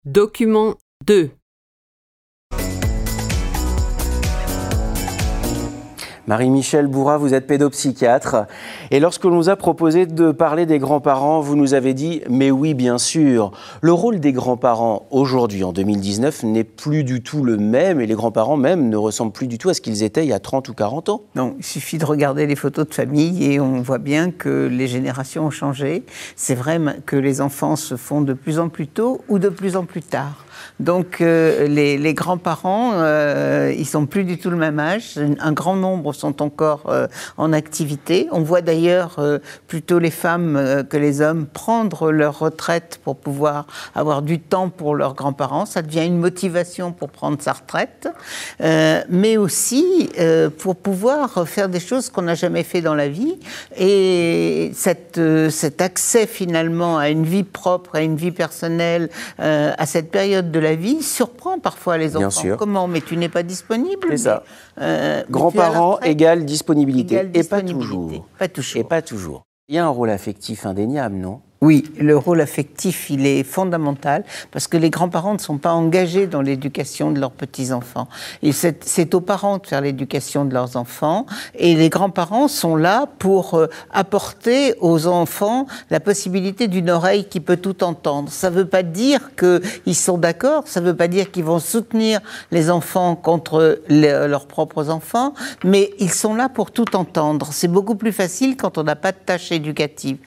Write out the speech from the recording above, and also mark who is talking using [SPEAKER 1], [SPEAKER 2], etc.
[SPEAKER 1] Document 2.
[SPEAKER 2] Marie-Michèle Bourrat, vous êtes pédopsychiatre. Et lorsque l'on nous a proposé de parler des grands-parents, vous nous avez dit « mais oui, bien sûr ». Le rôle des grands-parents aujourd'hui, en 2019, n'est plus du tout le même et les grands-parents même ne ressemblent plus du tout à ce qu'ils étaient il y a 30 ou 40 ans.
[SPEAKER 3] Non, il suffit de regarder les photos de famille et on voit bien que les générations ont changé. C'est vrai que les enfants se font de plus en plus tôt ou de plus en plus tard. Donc les grands-parents, ils sont plus du tout le même âge. Un grand nombre sont encore en activité. On voit d'ailleurs plutôt les femmes que les hommes prendre leur retraite pour pouvoir avoir du temps pour leurs grands-parents. Ça devient une motivation pour prendre sa retraite, mais aussi pour pouvoir faire des choses qu'on n'a jamais fait dans la vie. Et cet accès finalement à une vie propre, à une vie personnelle, à cette période de la vie surprend parfois les enfants.
[SPEAKER 2] Bien sûr.
[SPEAKER 3] Comment? Mais tu n'es pas disponible.
[SPEAKER 2] C'est ça. Grands-parents égale disponibilité. Et pas toujours.
[SPEAKER 3] Pas toujours.
[SPEAKER 2] Et pas toujours. Il y a un rôle affectif indéniable, non ?
[SPEAKER 3] Oui, le rôle affectif, il est fondamental parce que les grands-parents ne sont pas engagés dans l'éducation de leurs petits-enfants. Et c'est aux parents de faire l'éducation de leurs enfants et les grands-parents sont là pour apporter aux enfants la possibilité d'une oreille qui peut tout entendre. Ça ne veut pas dire qu'ils sont d'accord, ça ne veut pas dire qu'ils vont soutenir les enfants contre leurs propres enfants, mais ils sont là pour tout entendre. C'est beaucoup plus facile quand on n'a pas de tâche éducative.